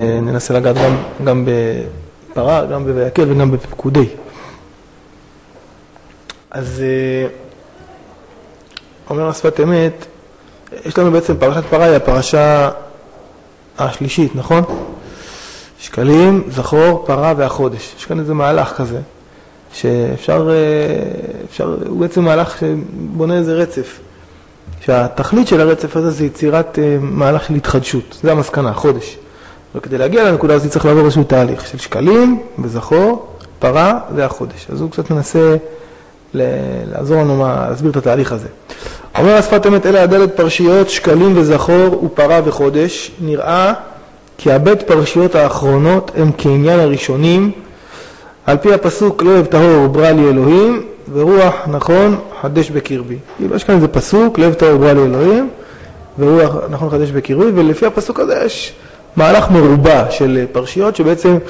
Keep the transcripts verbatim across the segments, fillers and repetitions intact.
ננסה לגעת גם, גם בפרה, גם בויקל וגם בפקודי. אז אומר השפת אמת, יש לנו בעצם פרשת פרה, היא הפרשה השלישית, נכון? שקלים, זכור, פרה והחודש. יש כאן איזה מהלך כזה, שאפשר, אפשר, הוא בעצם מהלך שבונה איזה רצף. שהתכלית של הרצף הזה זה יצירת מהלך של התחדשות. זה המסקנה, חודש. וכדי להגיע לנקודה הזאת צריך לעבור איזשהו תהליך של שקלים וזכור, פרה והחודש. אז הוא קצת מנסה לעזור לנו מה, להסביר את התהליך הזה. אומר השפת אמת, אלה הדלת פרשיות, שקלים וזכור ופרה וחודש. נראה כי הבית פרשיות האחרונות הם כעניין הראשונים, על פי הפסוק לב טהור ברא לי אלוהים, ורוח נכון חדש בקרבי. יש כאן איזה פסוק, לב טהור ברא לי אלוהים, ורוח נכון חדש בקרבי, ולפי הפסוק הזה יש מהלך מרובע של פרשיות שבעצם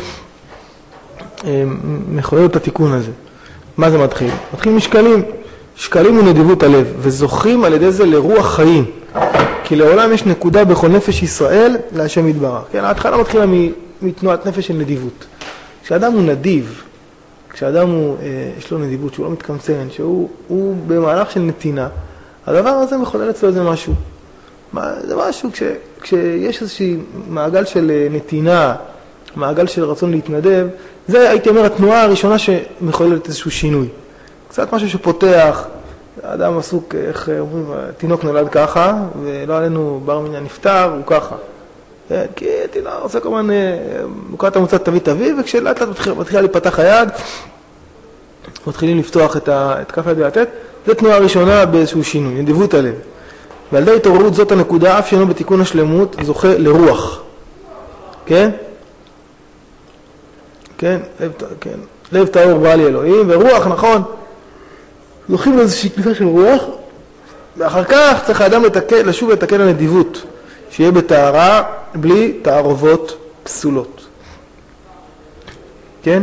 מחולל את התיקון הזה. מה זה מתחיל? מתחיל משקלים. שקלים ונדיבות הלב, וזוכים על ידי זה לרוח חיים. כי לעולם יש נקודה בכל נפש ישראל להשם יתברך. כן, ההתחלה מתחילה מתנועת נפש של נדיבות. כשאדם הוא נדיב, כשאדם הוא, יש לו נדיבות, שהוא לא מתקמצן, שהוא הוא במהלך של נתינה, הדבר הזה מחולל אצלו איזה משהו. זה משהו, כש, כשיש איזושהי מעגל של נתינה, מעגל של רצון להתנדב, זה הייתי אומר התנועה הראשונה שמחוללת איזשהו שינוי. קצת משהו שפותח, האדם עסוק, איך אומרים, תינוק נולד ככה, ולא עלינו בר מיניה נפטר, הוא ככה. כי תינוק עושה כמובן, מוקרת המוצאת תביא תביא, וכשלאט לאט מתחילה, מתחילה להיפתח היד, מתחילים לפתוח את, ה, את כף היד והתת, זה תנועה ראשונה באיזשהו שינוי, נדיבות הלב. ועל די התעוררות זאת הנקודה, אף שאינו בתיקון השלמות, זוכה לרוח. כן? כן, לב, כן. לב טהור ברא לי אלוהים, ורוח, נכון, זוכים לאיזושהי כניסה של רוח, ואחר כך צריך האדם לתקן, לשוב לתקן הנדיבות, שיהיה בטהרה בלי תערובות פסולות. כן?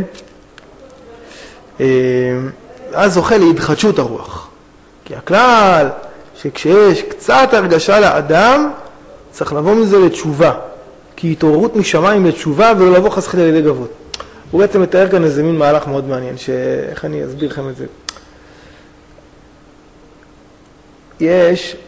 אז זוכה להתחדשות הרוח. כי הכלל שכשיש קצת הרגשה לאדם, צריך לבוא מזה לתשובה. כי התעוררות משמיים לתשובה ולא לבוא חס וחלילה לידי גבות. הוא בעצם מתאר כאן איזה מין מהלך מאוד מעניין, שאיך אני אסביר לכם את זה. יש,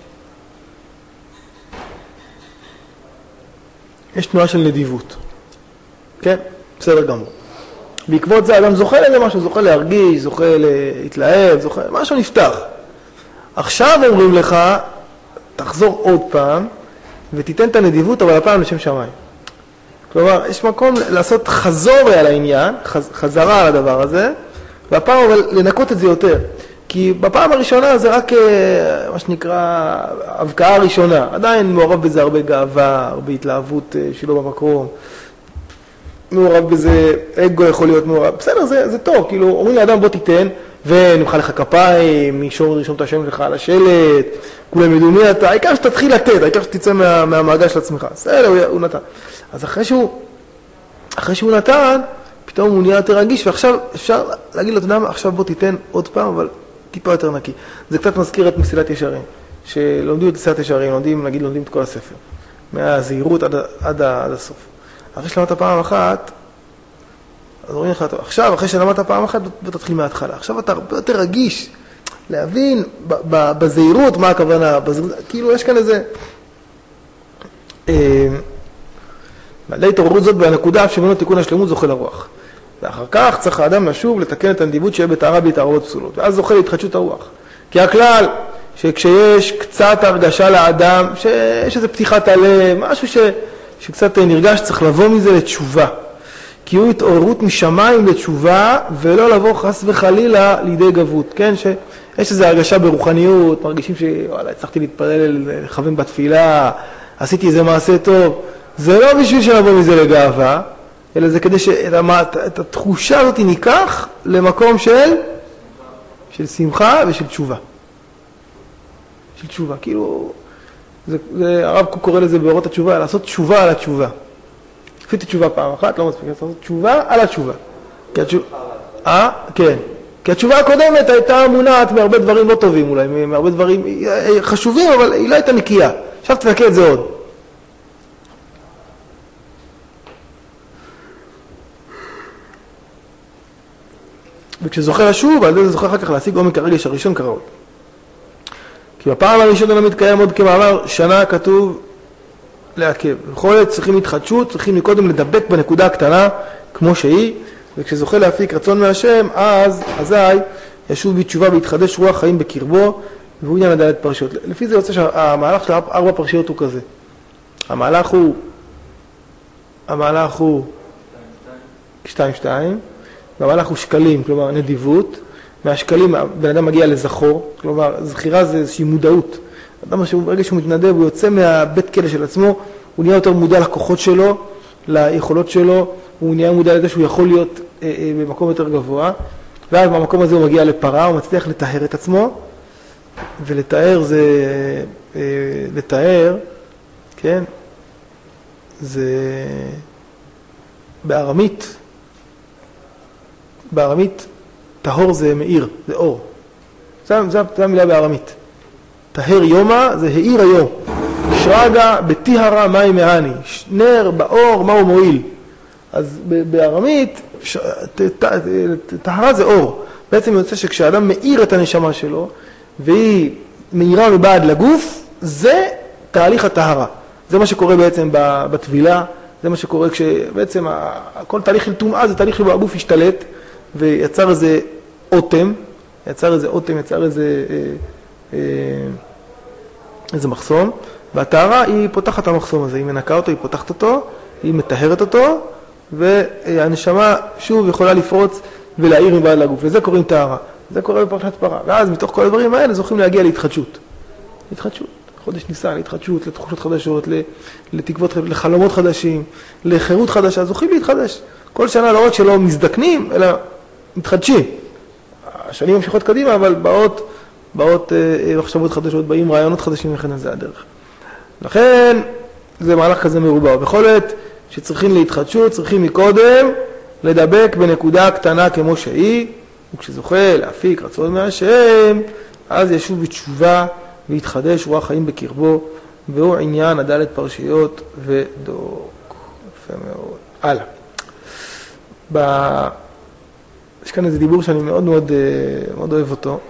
יש תנועה של נדיבות. כן? בסדר גמור. בעקבות זה אדם זוכה לזה משהו, זוכה להרגיש, זוכה להתלהב, זוכה, משהו נפתח. עכשיו אומרים לך, תחזור עוד פעם, ותיתן את הנדיבות, אבל הפעם לשם שמיים. כלומר, יש מקום לעשות חזור על העניין, חז, חזרה על הדבר הזה, והפעם אבל לנקות את זה יותר. כי בפעם הראשונה זה רק מה שנקרא הבקעה הראשונה. עדיין מעורב בזה הרבה גאווה, הרבה התלהבות שלו במקום. מעורב בזה, אגו יכול להיות מעורב. בסדר, זה, זה טוב. כאילו, אומרים לאדם בוא תיתן, ונמחא לך כפיים, מישור ראשון את השם שלך על השלט, כולם ידעו מי אתה. העיקר שתתחיל לתת, העיקר שתצא מה, מהמעגל של עצמך. בסדר, הוא, הוא נתן. אז אחרי שהוא, אחרי שהוא נתן, פתאום הוא נהיה יותר רגיש, ועכשיו אפשר להגיד לו, אתה יודע מה, עכשיו בוא תיתן עוד פעם, אבל טיפה יותר נקי. זה קצת מזכיר את מסילת ישרים, שלומדים את מסילת ישרים, לומדים, נגיד, לומדים את כל הספר, מהזהירות עד, עד, עד הסוף. אחרי שלמדת פעם אחת, אז אומרים לך, טוב, עכשיו, אחרי שלמדת פעם אחת, בוא תתחיל מההתחלה. עכשיו אתה הרבה יותר רגיש, להבין ב, ב, בזהירות מה הכוונה, בזהירות, כאילו יש כאן איזה... בעלי התעוררות זאת בנקודה אף שמנו תיקון השלמות זוכה לרוח. ואחר כך צריך האדם לשוב לתקן את הנדיבות שיהיה בטהרה בלי תערובות פסולות. ואז זוכה להתחדשות הרוח. כי הכלל שכשיש קצת הרגשה לאדם, שיש איזו פתיחת הלב, משהו ש, שקצת נרגש, צריך לבוא מזה לתשובה. כי הוא התעוררות משמיים לתשובה, ולא לבוא חס וחלילה לידי גבות. כן? שיש איזו הרגשה ברוחניות, מרגישים שוואלה, הצלחתי להתפלל, לכוון בתפילה, עשיתי איזה מעשה טוב. זה לא בשביל שנבוא מזה לגאווה, אלא זה כדי שאת התחושה הזאת ניקח למקום של, של שמחה ושל תשובה. של תשובה. כאילו, זה, זה, הרב קורא לזה באורות התשובה, לעשות תשובה על התשובה. לפי תשובה פעם אחת, לא מספיק, לעשות תשובה על התשובה. כי התשובה, אה? כן. כי התשובה הקודמת הייתה מונעת מהרבה דברים לא טובים אולי, מהרבה דברים חשובים, אבל היא לא הייתה נקייה. עכשיו תנקה את זה עוד. וכשזוכה לשוב, על זה זוכה אחר כך להשיג עומק הרגש הראשון כראוי. כי בפעם הראשונה לא מתקיים עוד כמאמר שנה כתוב לעכב. בכל עת צריכים התחדשות, צריכים מקודם לדבק בנקודה הקטנה כמו שהיא, וכשזוכה להפיק רצון מהשם, אז, אזי, ישוב בתשובה והתחדש רוח חיים בקרבו, והוא עניין לדעת פרשיות. לפי זה יוצא שהמהלך של ארבע פרשיות הוא כזה. המהלך הוא, המהלך הוא שתיים שתיים, והמהלך הוא שקלים, כלומר נדיבות. מהשקלים בן אדם מגיע לזכור, כלומר זכירה זה איזושהי מודעות. אדם ברגע שהוא מתנדב, הוא יוצא מהבית כלא של עצמו, הוא נהיה יותר מודע לכוחות שלו, ליכולות שלו, הוא נהיה מודע לזה שהוא יכול להיות אה, אה, במקום יותר גבוה, ואז במקום הזה הוא מגיע לפרה, הוא מצליח לטהר את עצמו, ולטהר זה, אה, לטהר, כן, זה בארמית, בארמית, טהור זה מאיר, זה אור. זה, זה, זה המילה בארמית. טהר יומה זה העיר היום. שרגה בטיהרה מים מעני. נר באור, מה הוא מועיל? אז בארמית, טהרה זה אור. בעצם יוצא שכשאדם מאיר את הנשמה שלו, והיא מאירה מבעד לגוף, זה תהליך הטהרה. זה מה שקורה בעצם בתבילה, זה מה שקורה כשבעצם כל תהליך של טומאה זה תהליך שבו הגוף השתלט, ויצר איזה אוטם, יצר איזה אוטם, יצר איזה, אה, אה, איזה מחסום, והטהרה היא פותחת את המחסום הזה, היא מנקה אותו, היא פותחת אותו, היא מטהרת אותו, והנשמה שוב יכולה לפרוץ ולהאיר מבעד לגוף, וזה קוראים טהרה. זה קורה בפרשת פרה, ואז מתוך כל הדברים האלה זוכים להגיע להתחדשות. להתחדשות, חודש ניסן, להתחדשות, לתחושות חדשות, לתקוות, לחלומות חדשים, לחירות חדשה, זוכים להתחדש. כל שנה לא רק שלא מזדקנים, אלא מתחדשים. השנים ממשיכות קדימה, אבל באות, באות אה, מחשבות חדשות, באים רעיונות חדשים, לכן זה הדרך. לכן, זה מהלך כזה מרובע. בכל עת שצריכים להתחדשות, צריכים מקודם לדבק בנקודה קטנה כמו שהיא, וכשזוכה להפיק רצון מהשם, אז ישוב בתשובה ויתחדש רוח חיים בקרבו, והוא עניין הדלת פרשיות ודוק. יפה מאוד. הלאה. ב... יש כאן איזה דיבור שאני מאוד מאוד, מאוד אוהב אותו.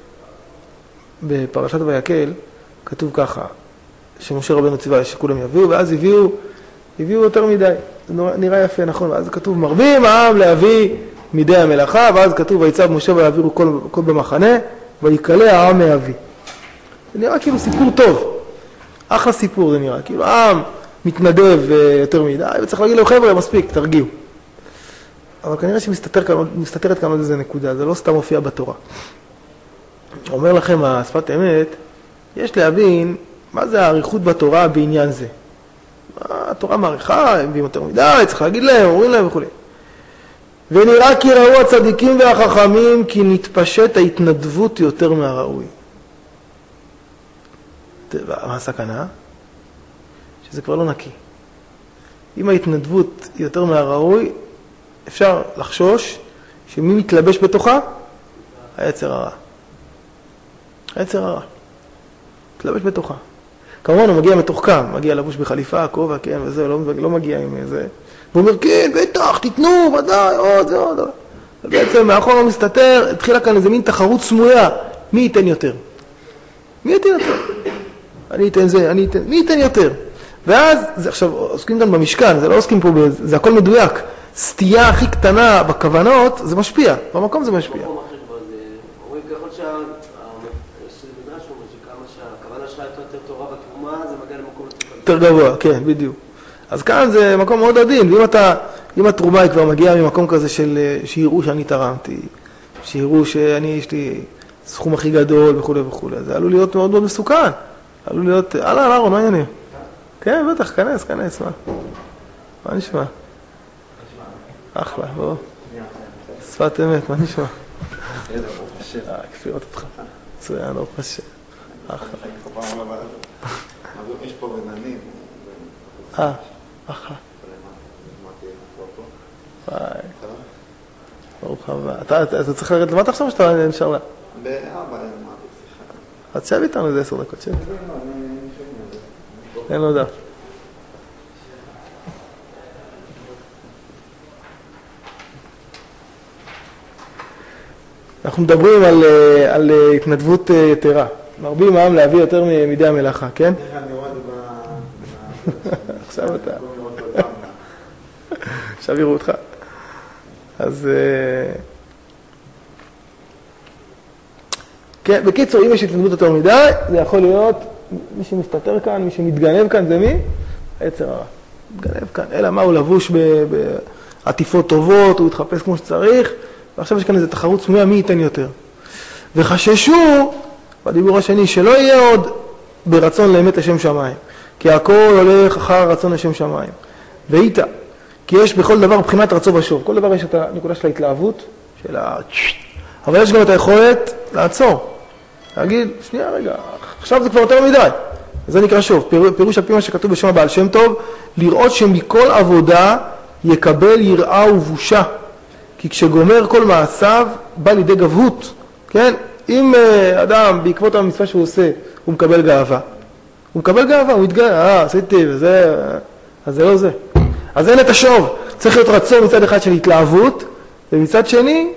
בפרשת ויקל כתוב ככה, שמשה רבנו ציווה שכולם יביאו, ואז הביאו, הביאו יותר מדי. זה נראה יפה, נכון? ואז כתוב, מרבים העם להביא מידי המלאכה, ואז כתוב, ויצב משה ויעבירו כל, כל במחנה, ויקלה העם מהביא. זה נראה כאילו סיפור טוב. אחלה סיפור זה נראה. כאילו העם מתנדב יותר מדי, וצריך להגיד לו, חבר'ה, מספיק, תרגיעו. אבל כנראה שמסתתרת כאן עוד איזה נקודה, זה לא סתם מופיע בתורה. אומר לכם, השפת אמת, יש להבין מה זה העריכות בתורה בעניין זה. התורה מעריכה, הם מביאים יותר מדי, צריך להגיד להם, אומרים להם וכו'. ונראה כי ראו הצדיקים והחכמים כי נתפשט ההתנדבות יותר מהראוי. מה הסכנה? שזה כבר לא נקי. אם ההתנדבות היא יותר מהראוי, אפשר לחשוש שמי מתלבש בתוכה? היצר הרע. היצר הרע. מתלבש בתוכה. כמובן הוא מגיע מתוחכם, מגיע לבוש בחליפה, כובע, כן, וזה, לא, לא מגיע עם זה. והוא אומר, כן, בטח, תתנו, ודאי, עוד, זה, עוד. ובעצם מאחור לא מסתתר, התחילה כאן איזה מין תחרות סמויה. מי ייתן יותר? מי ייתן יותר? אני אתן זה, אני אתן, מי ייתן יותר? ואז, זה, עכשיו, עוסקים כאן במשכן, זה לא עוסקים פה, זה הכל מדויק. סטייה הכי קטנה בכוונות, זה משפיע. במקום זה משפיע. במקום אחר כבר זה, אומרים ככל שהמדרש אומר שכמה שהכוונה שלך יותר תורה בתרומה, זה מגיע למקום יותר גבוה, כן, בדיוק. אז כאן זה מקום מאוד עדין, ואם אתה, אם התרומה היא כבר מגיעה ממקום כזה של, שיראו שאני תרמתי, שיראו שאני, יש לי סכום הכי גדול וכו' וכו', זה עלול להיות מאוד מאוד מסוכן. עלול להיות, הלאה, אהרון, מה העניינים? כן, בטח, כנס, כנס, מה? מה נשמע? אחלה, בוא. שפת אמת, מה נשמע? כפי לראות אותך. מצוין, ברוך השם. אחלה. יש פה בננים. אה, אחלה. ביי. ברוך הבא. אתה צריך לרדת למטה עכשיו או שאתה נשאר לה? בארבע למטה, סליחה. אז שב איתנו איזה עשר דקות, שב. אין לו דף. אנחנו מדברים על, על התנדבות יתרה. מרבים העם להביא יותר מידי המלאכה, כן? איך אני רואה את זה ב... עכשיו אתה. עכשיו יראו אותך. אז... כן, בקיצור, אם יש התנדבות יותר מדי, זה יכול להיות מי שמסתתר כאן, מי שמתגנב כאן, זה מי? היצר הרע. מתגנב כאן. אלא מה, הוא לבוש בעטיפות טובות, הוא התחפש כמו שצריך, ועכשיו יש כאן איזו תחרות סמויה, מי ייתן יותר. וחששו, בדיבור השני, שלא יהיה עוד ברצון לאמת לשם שמיים, כי הכל הולך אחר רצון לשם שמיים. ואיתה, כי יש בכל דבר מבחינת רצו ושוב. כל דבר יש את הנקודה של ההתלהבות, של ה... אבל יש גם את היכולת לעצור. להגיד, שנייה רגע, עכשיו זה כבר יותר מדי. זה נקרא שוב, פירוש על פי מה שכתוב בשם הבעל שם טוב, לראות שמכל עבודה יקבל יראה ובושה. כי כשגומר כל מעשיו, בא לידי גבהות. כן? אם uh, אדם, בעקבות המצווה שהוא עושה, הוא מקבל גאווה. הוא מקבל גאווה, הוא מתגאה, אה, עשיתי, וזה... אז זה לא זה. אז אין את השוב. צריך להיות רצון מצד אחד של התלהבות, ומצד שני,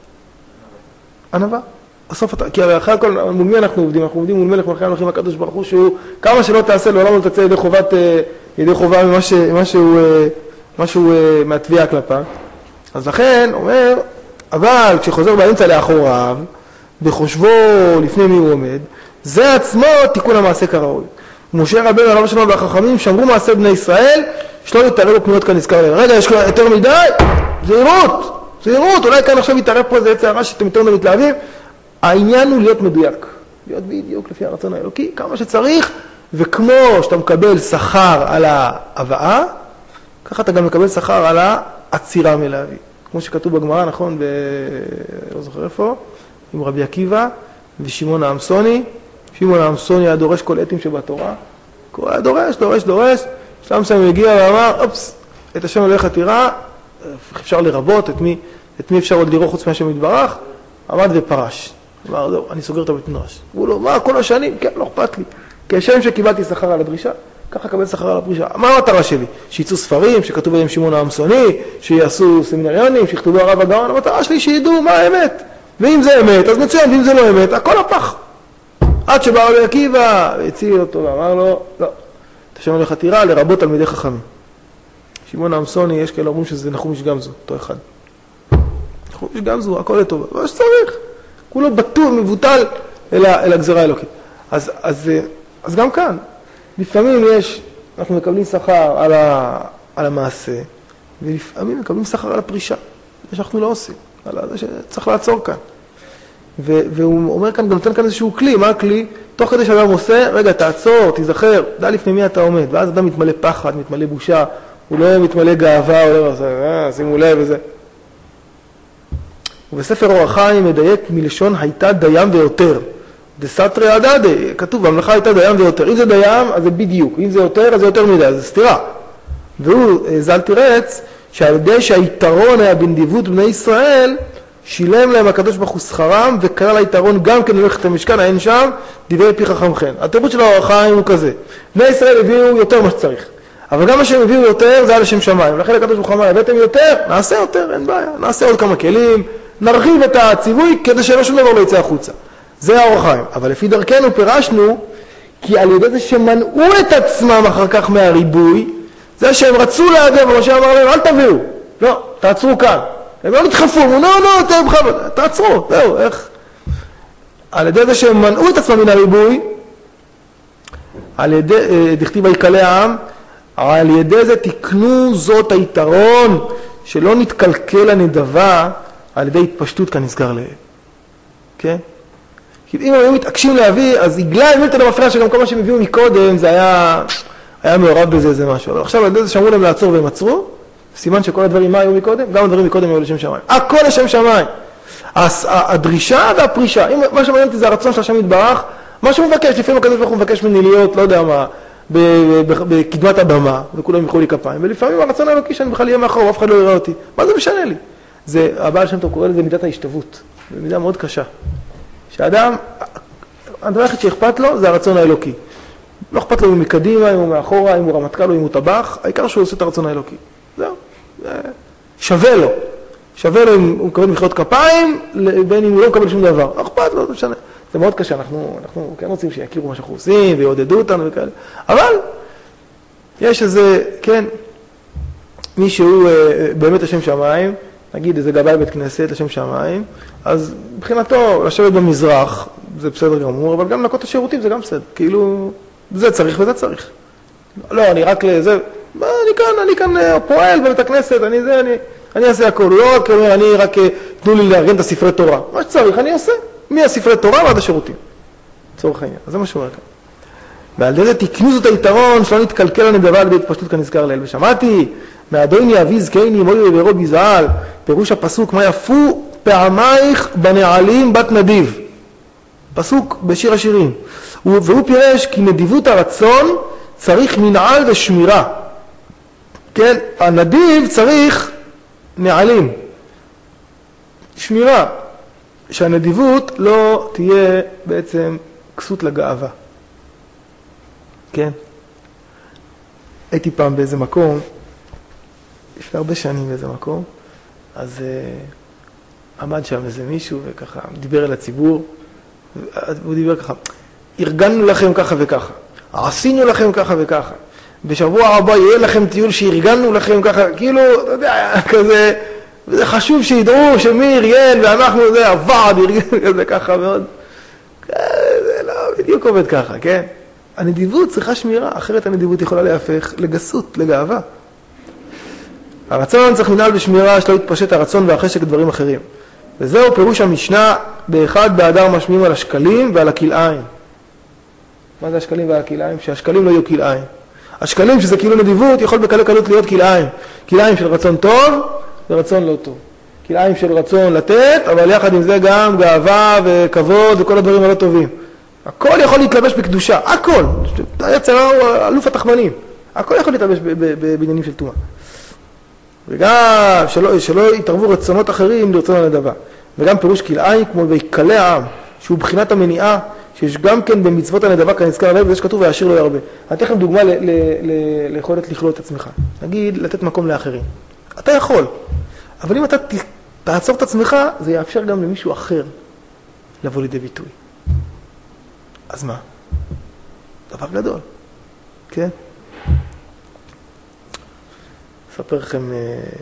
ענווה. בסוף אתה, כי אחרי הכל, מול מי אנחנו עובדים? אנחנו עובדים מול מלך מלכי המלכים הקדוש ברוך הוא, שהוא, כמה שלא תעשה, לעולם לא תצא ידי חובת, ידי חובה ממה ש, מה שהוא, מה שהוא מהתביעה כלפיו. אז לכן, אומר, אבל כשחוזר באמצע לאחוריו, בחושבו לפני מי הוא עומד, זה עצמו תיקון המעשה כראוי. משה רבנו עליו השלום והחכמים שמרו מעשה בני ישראל, שלא יתערב בפניות כאן נזכר להם. רגע, יש כבר יותר מדי? זהירות, זהירות, אולי כאן עכשיו יתערב פה איזה צערה שאתם יותר מתלהבים. העניין הוא להיות מדויק, להיות בדיוק לפי הרצון האלוקי, כמה שצריך, וכמו שאתה מקבל שכר על ההבאה, ככה אתה גם מקבל שכר על העצירה מלהביא. כמו שכתוב בגמרא, נכון, ב... לא זוכר איפה, עם רבי עקיבא ושמעון העמסוני. שמעון העמסוני היה דורש כל עתים שבתורה, הוא היה דורש, דורש, דורש, שלם שם הגיע ואמר, אופס, את השם הולך עתירה, אפשר לרבות, את מי, את מי אפשר עוד לראות חוץ מהשם יתברך, עמד ופרש. אמר, זהו, אני סוגר את הבית מדרש. הוא לא, מה, כל השנים? כן, לא אכפת לי. כשם שקיבלתי שכר על הדרישה, ככה קבל שכר על הפרישה. מה המטרה שלי? שיצאו ספרים, שכתוב בהם שמעון העמסוני, שיעשו סמינריונים, שיכתבו הרב הגאון. המטרה שלי שידעו מה האמת. ואם זה אמת, אז מצוין, ואם זה לא אמת, הכל הפח. עד שבא רבי עקיבא, והציל אותו ואמר לו, לא, את השם הולך עתירה לרבות תלמידי חכמים. שמעון העמסוני, יש כאלה אומרים שזה נחומיש גמזו, אותו אחד. נחומיש גמזו, הכל לטובה. מה שצריך. כולו בטור, מבוטל אל, אל הגזרה האלוקית. אז, אז, אז גם כאן, לפעמים יש, אנחנו מקבלים שכר על, ה, על המעשה, ולפעמים מקבלים שכר על הפרישה. זה שאנחנו לא עושים, על זה שצריך לעצור כאן. ו, והוא אומר כאן, גם נותן כאן איזשהו כלי, מה הכלי? תוך כדי שאדם עושה, רגע, תעצור, תיזכר, דע לפני מי אתה עומד, ואז אדם מתמלא פחד, מתמלא בושה, הוא לא מתמלא גאווה, הוא לא עושה, אה, שימו לב וזה. ובספר אור החיים מדייק מלשון הייתה דיים ויותר. דסתרי הדדי, כתוב, במלאכה הייתה דיים ויותר. אם זה דיים, אז זה בדיוק. אם זה יותר, אז זה יותר מדי, אז זה סתירה. והוא, ז"ל תירץ, שעל ידי שהיתרון היה בנדיבות בני ישראל, שילם להם הקדוש ברוך הוא שכרם, וכלל היתרון גם כן ללכת למשכן, אין שם, דברי פי חכמכם. התרבות של אור החיים הוא כזה. בני ישראל הביאו יותר מה שצריך. אבל גם מה שהם הביאו יותר, זה היה לשם שמיים. לכן הקדוש ברוך הוא אמר, הבאתם יותר, נעשה יותר, אין בעיה. נעשה עוד כמה כלים, נרחיב את הציווי כדי שלא שום דבר לא יצא החוצה. זה האור החיים. אבל לפי דרכנו פירשנו, כי על ידי זה שמנעו את עצמם אחר כך מהריבוי, זה שהם רצו להגיע, ומשה אמר להם, אל תביאו. לא, תעצרו כאן. הם לא נדחפו, אמרו, לא, לא, אתם בכלל, תעצרו. זהו, איך? על ידי זה שהם מנעו את עצמם מן הריבוי, על ידי, דכתיב ויקלע העם, על ידי זה תקנו זאת היתרון, שלא נתקלקל הנדבה, על ידי התפשטות כאן נסגר להם. כן? כי אם הם היו מתעקשים להביא, אז הגלה מילתא דמפרע שגם כל מה שהם הביאו מקודם, זה היה, היה מעורב בזה איזה משהו. אבל עכשיו על ידי זה שאמרו להם לעצור והם עצרו, סימן שכל הדברים מה היו מקודם? גם הדברים מקודם היו לשם שמיים. הכל לשם שמיים. הדרישה והפרישה, אם מה שמעניין אותי זה הרצון של השם יתברך, מה שהוא מבקש, לפעמים הקדוש ברוך הוא מבקש ממני להיות, לא יודע מה, בקדמת הבמה, וכולם ימחאו לי כפיים, ולפעמים הרצון האלוקי שאני בכלל יהיה מאחור, אף אחד לא יראה אותי. מה זה משנה לי? זה, הבעל שם טוב קורא לזה מידת ההשתוות. זו מידה מאוד קשה. שאדם, הדבר היחיד שאכפת לו זה הרצון האלוקי. לא אכפת לו אם הוא מקדימה, אם הוא מאחורה, אם הוא רמטכ"ל או אם הוא טבח, העיקר שהוא עושה את הרצון האלוקי. זהו. שווה לו. שווה לו אם הוא מקבל מחיאות כפיים, בין אם הוא לא מקבל שום דבר. לא אכפת לו, לא משנה. זה מאוד קשה, אנחנו, אנחנו כן רוצים שיכירו מה שאנחנו עושים, ויעודדו אותנו וכאלה. אבל, יש איזה, כן, מי שהוא באמת לשם שמיים, נגיד איזה גבאי בית כנסת לשם שמיים, אז מבחינתו לשבת במזרח, זה בסדר גמור, אבל גם לנקות את השירותים זה גם בסדר. כאילו, זה צריך וזה צריך. לא, אני רק לזה, מה, אני כאן, אני כאן פועל בבית הכנסת, אני זה, אני, אני אעשה הכל. לא רק אומר, אני רק תנו לי לארגן את הספרי תורה. מה שצריך, אני אעשה. מהספרי תורה ועד השירותים. צורך העניין. אז זה מה שאומר כאן. ועל ידי זה תקנו זאת היתרון, שלא נתקלקל הנדבה על ידי התפשטות כנזכר לאל. ושמעתי, מאדוני אבי זקני מורי וברו ביזעל, פירוש הפסוק, מה יפו פעמייך בנעלים בת נדיב. פסוק בשיר השירים. והוא פירש כי נדיבות הרצון צריך מנעל ושמירה. כן, הנדיב צריך נעלים. שמירה. שהנדיבות לא תהיה בעצם כסות לגאווה. כן? הייתי פעם באיזה מקום, לפני הרבה שנים באיזה מקום, אז uh, עמד שם איזה מישהו וככה דיבר אל הציבור, והוא דיבר ככה, ארגנו לכם ככה וככה, עשינו לכם ככה וככה, בשבוע הבא יהיה לכם טיול שארגנו לכם ככה, כאילו, אתה יודע, כזה, וזה חשוב שידעו שמי ארגן ואנחנו זה הוועד ארגן כזה ככה מאוד. זה לא בדיוק עובד ככה, כן? הנדיבות צריכה שמירה, אחרת הנדיבות יכולה להפך לגסות, לגאווה. הרצון צריך מנהל בשמירה שלא יתפשט הרצון והחשק דברים אחרים. וזהו פירוש המשנה באחד באדר משמיעים על השקלים ועל הכלאיים. מה זה השקלים ועל הכלאיים? שהשקלים לא יהיו כלאיים. השקלים שזה כאילו נדיבות יכול בקלות קלות להיות כלאיים. כלאיים של רצון טוב ורצון לא טוב. כלאיים של רצון לתת, אבל יחד עם זה גם גאווה וכבוד וכל הדברים הלא טובים. הכל יכול להתלבש בקדושה, הכל. היצר הוא אלוף התחמנים. הכל יכול להתלבש בעניינים של תומה. וגם שלא, שלא יתערבו רצונות אחרים לרצון הנדבה. וגם פירוש כלאיים כמו ויקלה העם, שהוא בחינת המניעה, שיש גם כן במצוות הנדבה כנזכר לב, וזה שכתוב וישיר לא ירבה. אני אתן לכם דוגמה ליכולת לכלול את עצמך. נגיד, לתת מקום לאחרים. אתה יכול, אבל אם אתה תעצור את עצמך, זה יאפשר גם למישהו אחר לבוא לידי ביטוי. אז מה? דבר גדול, כן? אספר לכם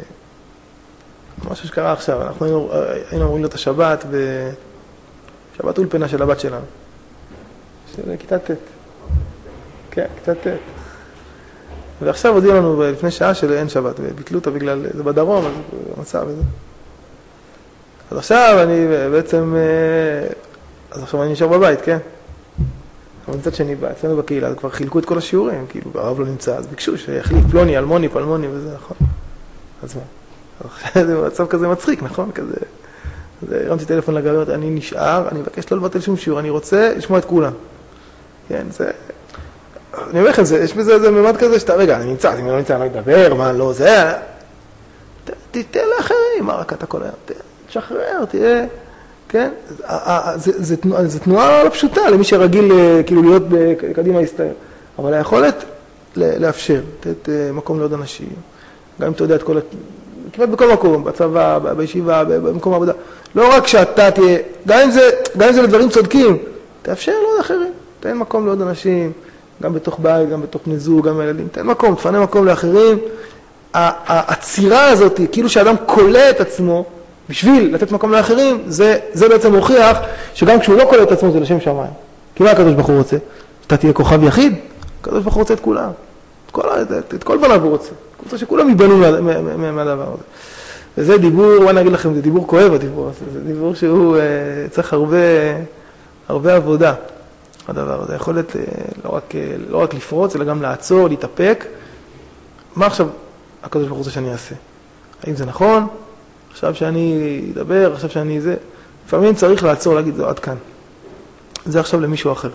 משהו שקרה עכשיו. אנחנו היינו, היינו אמורים להיות השבת, בשבת אולפנה של הבת שלנו. של כיתה ט'. כן, כיתה ט'. ועכשיו הודיעו לנו לפני שעה שאין שבת, וביטלו אותה בגלל, זה בדרום, אז המצב וזה. אז עכשיו אני בעצם, אז עכשיו אני נשאר בבית, כן? אבל מצד שני, אצלנו בקהילה, כבר חילקו את כל השיעורים, כאילו, הרב לא נמצא, אז ביקשו שיחליף פלוני, אלמוני, פלמוני וזה, נכון? אז מה? עכשיו זה מצב כזה מצחיק, נכון? כזה, אז הרמתי טלפון לגברת, אני נשאר, אני מבקש לא לבטל שום שיעור, אני רוצה לשמוע את כולם. כן, זה... אני אומר לכם, יש בזה איזה ממד כזה שאתה, רגע, אני נמצא, אני לא נמצא, אני לא אדבר, מה, לא, זה... תתן לאחרים, מה רק אתה כל היום? תשחרר, תהיה... כן? זו תנועה לא פשוטה למי שרגיל כאילו להיות בקדימה הסתער. אבל היכולת לאפשר, לתת מקום לעוד אנשים, גם אם אתה יודע את כל... כמעט בכל מקום, בצבא, בישיבה, במקום העבודה. לא רק שאתה תהיה... גם אם זה, גם אם זה לדברים צודקים, תאפשר לעוד אחרים. תן מקום לעוד אנשים, גם בתוך בית, גם בתוך בני זוג, גם ילדים. תן מקום, תפנה מקום לאחרים. העצירה הזאת, כאילו שאדם קולע את עצמו, בשביל לתת מקום לאחרים, זה, זה בעצם מוכיח שגם כשהוא לא קולע את עצמו זה לשם שמיים. כי מה הקדוש ברוך הוא רוצה? שאתה תהיה כוכב יחיד? הקדוש ברוך הוא רוצה את כולם. את כל, את, את כל בניו הוא רוצה. הוא רוצה שכולם ייבנו מה, מה, מה, מהדבר הזה. וזה דיבור, אני אגיד לכם, זה דיבור כואב הדיבור הזה. זה דיבור שהוא uh, צריך הרבה, הרבה עבודה. הדבר הזה. יכולת uh, לא רק, uh, לא רק לפרוץ, אלא גם לעצור, להתאפק. מה עכשיו הקדוש ברוך הוא רוצה שאני אעשה? האם זה נכון? עכשיו שאני אדבר, עכשיו שאני זה, לפעמים צריך לעצור, להגיד זה עד כאן. זה עכשיו למישהו אחר.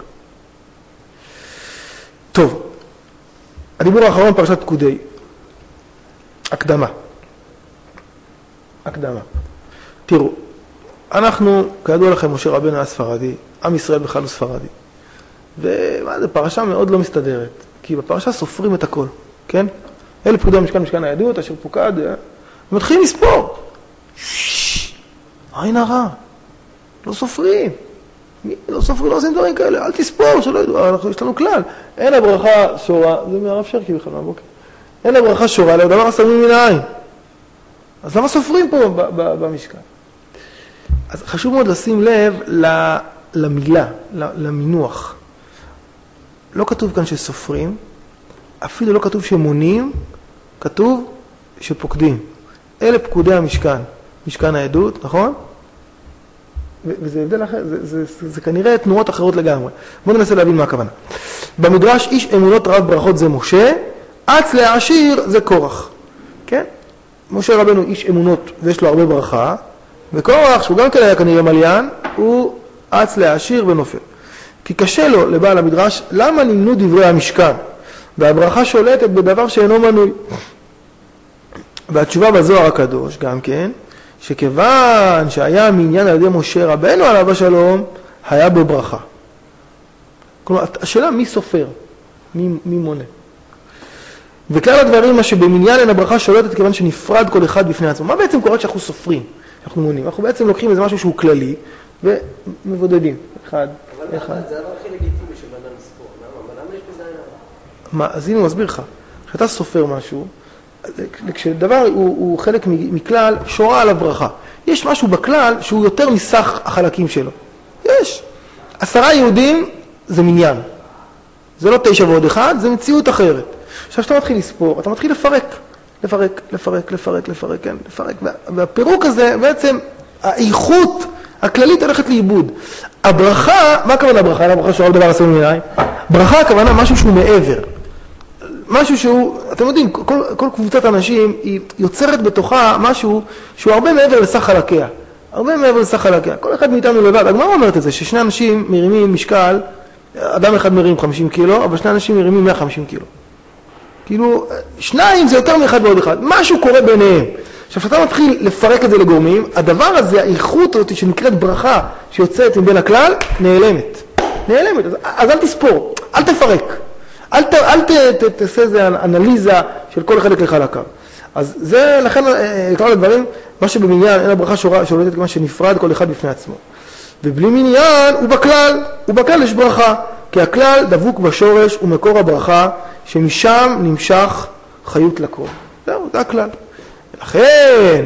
טוב, הדיבור האחרון פרשת פקודי. הקדמה. הקדמה. תראו, אנחנו, כידוע לכם, משה רבנו היה ספרדי, עם ישראל בכלל הוא ספרדי. ומה זה, פרשה מאוד לא מסתדרת, כי בפרשה סופרים את הכל, כן? אלה פקודי המשכן, משכן היהדות, אשר פוקד, ומתחילים לספור. עין הרע. לא סופרים. לא סופרים, לא עושים דברים כאלה. אל תספור, שלא ידעו. אנחנו, יש לנו כלל. אין הברכה שורה, זה מהרב שרקי בכלל, מהבוקר. אין הברכה שורה, לא דבר הסמים מן העין. אז למה סופרים פה במשכן? אז חשוב מאוד לשים לב למילה, למינוח. לא כתוב כאן שסופרים, אפילו לא כתוב שמונים, כתוב שפוקדים. אלה פקודי המשכן, משכן העדות, נכון? וזה הבדל אחר, זה, זה, זה, זה כנראה תנועות אחרות לגמרי. בואו ננסה להבין מה הכוונה. במדרש איש אמונות רב ברכות זה משה, אץ להעשיר זה קורח. כן? משה רבנו איש אמונות ויש לו הרבה ברכה, וקורח, שהוא גם כן היה כנראה מליין, הוא אץ להעשיר ונופל. כי קשה לו לבעל המדרש, למה נמנו דברי המשכן? והברכה שולטת בדבר שאינו מנוי. והתשובה בזוהר הקדוש גם כן, שכיוון שהיה מעניין על ידי משה רבנו עליו השלום, היה בברכה. כלומר, השאלה מי סופר? מי, מי מונה? וכלל הדברים מה שבמניין אין הברכה שולטת כיוון שנפרד כל אחד בפני עצמו. מה בעצם קורה כשאנחנו סופרים? אנחנו מונים. אנחנו בעצם לוקחים איזה משהו שהוא כללי ומבודדים. אחד, אבל אחד. זה הדבר הכי לגיטימי שבאדם לספור. למה? למה יש בזה עין הרע? מה, אז הנה הוא מסביר לך. כשאתה סופר משהו, כשדבר הוא, הוא חלק מכלל, שורה עליו ברכה. יש משהו בכלל שהוא יותר מסך החלקים שלו. יש. עשרה יהודים זה מניין. זה לא תשע ועוד אחד, זה מציאות אחרת. עכשיו שאתה מתחיל לספור, אתה מתחיל לפרק. לפרק, לפרק, לפרק, לפרק, כן, לפרק. והפירוק הזה בעצם, האיכות הכללית הולכת לאיבוד. הברכה, מה הכוונה הברכה? הברכה שורה בדבר עשו ממיני. ברכה הכוונה משהו שהוא מעבר. משהו שהוא, אתם יודעים, כל, כל קבוצת אנשים היא יוצרת בתוכה משהו שהוא הרבה מעבר לסך חלקיה. הרבה מעבר לסך חלקיה. כל אחד מאיתנו לבד. הגמרא אומרת את זה, ששני אנשים מרימים משקל, אדם אחד מרים חמישים קילו, אבל שני אנשים מרימים מאה וחמישים קילו. כאילו, שניים זה יותר מאחד ועוד אחד. משהו קורה ביניהם. עכשיו, כשאתה מתחיל לפרק את זה לגורמים, הדבר הזה, האיכות הזאת שנקראת ברכה שיוצאת מבין הכלל, נעלמת. נעלמת. אז, אז אל תספור, אל תפרק. אל, ת, אל ת, ת, תעשה איזה אנליזה של כל חלק לחלקיו. אז זה, לכן, כלל הדברים, מה שבמניין, אין הברכה שורה, שולטת כמה שנפרד כל אחד בפני עצמו. ובלי מניין, הוא בכלל, הוא בכלל יש ברכה. כי הכלל דבוק בשורש ומקור הברכה, שמשם נמשך חיות לכל. זהו, זה הכלל. ולכן,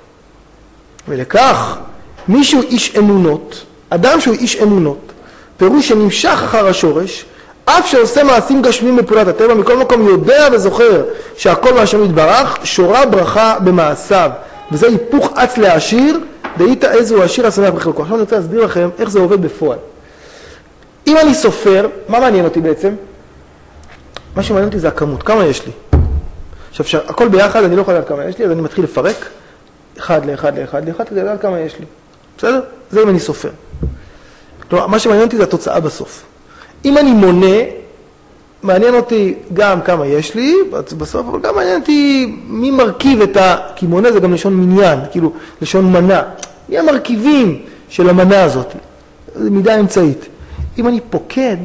ולכך, מישהו איש אמונות, אדם שהוא איש אמונות, פירוש שנמשך אחר השורש, אף שעושה מעשים גשמיים בפעולת הטבע, מכל מקום יודע וזוכר שהכל מהשם יתברך, שורה ברכה במעשיו. וזה היפוך אץ להעשיר, דהית איזו עשיר השמח בחלקו. עכשיו אני רוצה להסביר לכם איך זה עובד בפועל. אם אני סופר, מה מעניין אותי בעצם? מה שמעניין אותי זה הכמות, כמה יש לי. עכשיו, הכל ביחד, אני לא יכול לדעת כמה יש לי, אז אני מתחיל לפרק, אחד לאחד לאחד לאחד, כדי לדעת כמה יש לי. בסדר? זה אם אני סופר. כלומר, מה שמעניין אותי זה התוצאה בסוף. אם אני מונה, מעניין אותי גם כמה יש לי בסוף, אבל גם מעניין אותי מי מרכיב את ה... כי מונה זה גם לשון מניין, כאילו לשון מנה. מי המרכיבים של המנה הזאת? זה מידה אמצעית. אם אני פוקד,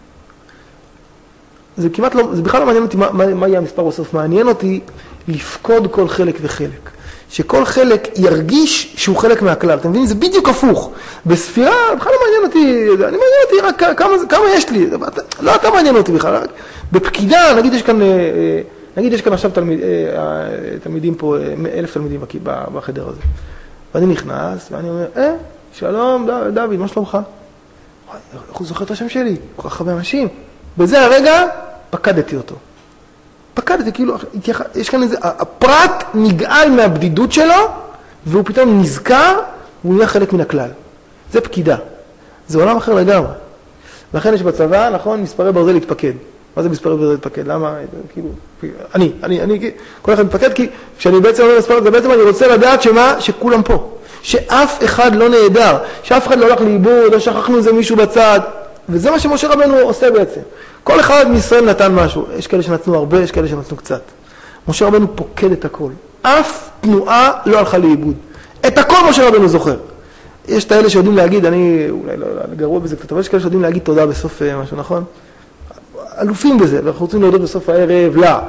זה כמעט לא, זה בכלל לא מעניין אותי מה, מה, מה יהיה המספר בסוף. מעניין אותי לפקוד כל חלק וחלק. שכל חלק ירגיש שהוא חלק מהכלל. אתם מבינים? זה בדיוק הפוך. בספירה, בכלל לא מעניין אותי, אני מעניין אותי רק כמה, כמה יש לי. לא, אתה מעניין אותי בכלל. רק בפקידה, נגיד יש כאן, נגיד יש כאן עכשיו תלמיד, תלמידים פה, אלף תלמידים בחדר הזה. ואני נכנס, ואני אומר, אה, שלום, דוד, מה שלומך? איך הוא זוכר את השם שלי? כל כך הרבה אנשים. בזה הרגע, פקדתי אותו. פקדתי, כאילו, יש כאן איזה, הפרט נגעל מהבדידות שלו, והוא פתאום נזכר, והוא נהיה חלק מן הכלל. זה פקידה. זה עולם אחר לגמרי. לכן יש בצבא, נכון, מספרי ברזל להתפקד. מה זה מספרי ברזל להתפקד? למה? כאילו, אני, אני, אני, כל אחד מתפקד, כי כשאני בעצם אומר מספרי, זה בעצם אני רוצה לדעת שמה, שכולם פה. שאף אחד לא נהדר, שאף אחד לא הולך לאיבוד, או שכחנו איזה מישהו בצד. וזה מה שמשה רבנו עושה בעצם. כל אחד מישראל נתן משהו. יש כאלה שנתנו הרבה, יש כאלה שנתנו קצת. משה רבנו פוקד את הכל. אף תנועה לא הלכה לאיבוד. את הכל משה רבנו זוכר. יש את האלה שיודעים להגיד, אני אולי לא, לא גרוע בזה קצת, אבל יש כאלה שיודעים להגיד תודה בסוף משהו, נכון? אלופים בזה, ואנחנו רוצים להודות בסוף הערב, לא.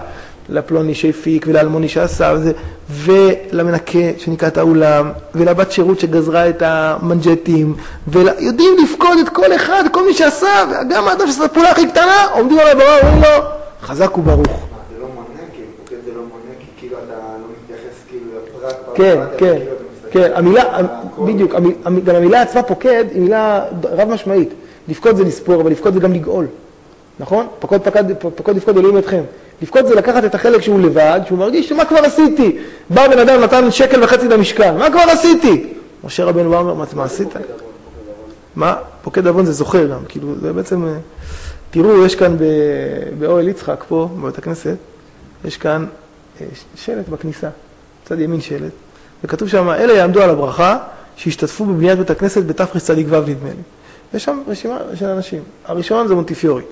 לפלוני שהפיק ולאלמוני שעשה וזה, ולמנקה שניקה את האולם, ולבת שירות שגזרה את המנג'טים, ויודעים לפקוד את כל אחד, כל מי שעשה, וגם האדם שעשה את הפעולה הכי קטנה, עומדים על הבמה, אומרים לו, חזק וברוך. זה לא מונה, כי פוקד זה לא מונה, כי כאילו אתה לא מתייחס כאילו לפרק, כן, כן, כן, המילה, בדיוק, גם המילה עצמה פוקד היא מילה רב משמעית. לפקוד זה לספור, אבל לפקוד זה גם לגאול. נכון? פקוד, פקד, פקוד לפקוד אלוהים אתכם. לפקוד זה לקחת את החלק שהוא לבד, שהוא מרגיש שמה כבר עשיתי. בא בן אדם נתן שקל וחצי למשכן, מה כבר עשיתי? משה רבנו בא אומר, מה עשית? מה? פוקד עוון זה זוכר גם, כאילו זה בעצם, תראו, יש כאן באוהל יצחק פה, בבית הכנסת, יש כאן שלט בכניסה, צד ימין שלט, וכתוב שם, אלה יעמדו על הברכה, שהשתתפו בבניית בית הכנסת בתפריס צדיק ו' נדמה לי. יש שם רשימה של אנשים. הראשון זה מונטיפיורי.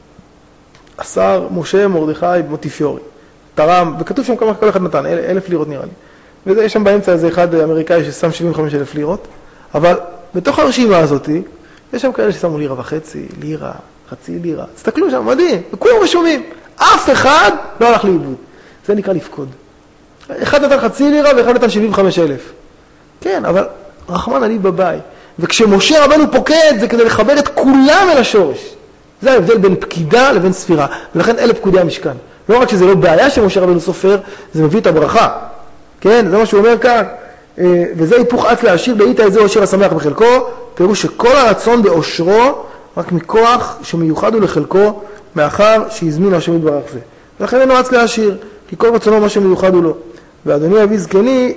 השר משה מרדכי מונטיפיורי. תרם, וכתוב שם כמה כל אחד נתן, אל, אלף לירות נראה לי. ויש שם באמצע איזה אחד אמריקאי ששם שבעים וחמישה אלף לירות. אבל בתוך הרשימה הזאת, יש שם כאלה ששמו לירה וחצי, לירה, חצי לירה. תסתכלו שם, מדהים, וכולם רשומים. אף אחד לא הלך לאיבוד. זה נקרא לפקוד. אחד נתן חצי לירה ואחד נתן שבעים וחמישה אלף. כן, אבל רחמן עלי בבית. וכשמשה רבנו פוקד זה כדי לחבר את כולם אל השורש. זה ההבדל בין פקידה לבין ספירה. ולכן אלה פקודי המשכן. לא רק שזה לא בעיה שמשה רבנו סופר, זה מביא את הברכה. כן, זה מה שהוא אומר כאן. וזה היפוך עץ לעשיר, בעית איזה אושר השמח בחלקו. פירוש שכל הרצון באושרו, רק מכוח שמיוחד הוא לחלקו, מאחר שהזמין השם יתברך זה. ולכן אינו עץ לעשיר, כי כל רצונו מה שמיוחד הוא לו. ואדוני אבי זקני,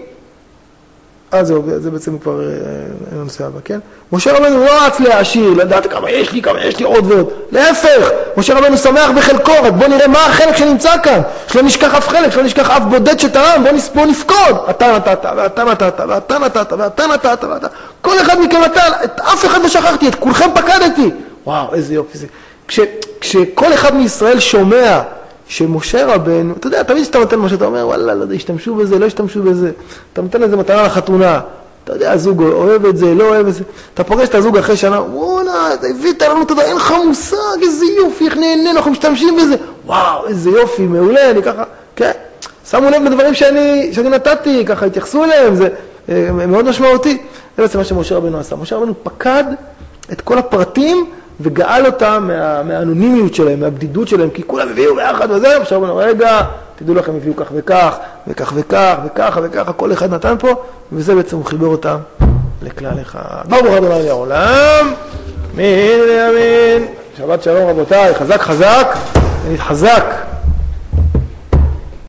אה, זהו, זה בעצם כבר הנושא הבא, כן? משה רבנו לא רץ להעשיר, לדעת כמה יש לי, כמה יש לי עוד ועוד. להפך, משה רבנו שמח בחלקו, רק בוא נראה מה החלק שנמצא כאן. שלא נשכח אף חלק, שלא נשכח אף בודד שתרם, בוא, בוא נפקוד. אתה נתת, ואתה נתת, ואתה נתת, ואתה נתת, ואתה... כל אחד מכם נתן, את אף אחד לא שכחתי, את כולכם פקדתי. וואו, איזה יופי זה. כש, כשכל אחד מישראל שומע שמשה רבנו, אתה יודע, תמיד שאתה נותן מה שאתה אומר, וואלה, לא יודע, השתמשו בזה, לא השתמשו בזה. אתה נותן איזה מתנה לחתונה. אתה יודע, הזוג אוהב את זה, לא אוהב את זה. אתה פוגש את הזוג אחרי שנה, וואלה, אתה הבאת לנו, אתה יודע, אין לך מושג, איזה יופי, איך נהנה, אנחנו משתמשים בזה. וואו, איזה יופי, מעולה, אני ככה, כן. שמו לב לדברים שאני, שאני נתתי, ככה התייחסו אליהם, זה מאוד משמעותי. זה בעצם מה שמשה רבנו עשה. משה רבנו פקד את כל הפרטים, וגאל אותם מה, מהאנונימיות שלהם, מהבדידות שלהם, כי כולם הביאו ביחד וזה, עכשיו בנו, רגע, תדעו לכם, הביאו כך וכך, וכך וכך, וכך וכך, כל אחד נתן פה, וזה בעצם הוא חיבר אותם לכלל אחד. ברוך ה' לעולם, אמן ואמן. שבת שלום רבותיי, חזק חזק, ונתחזק.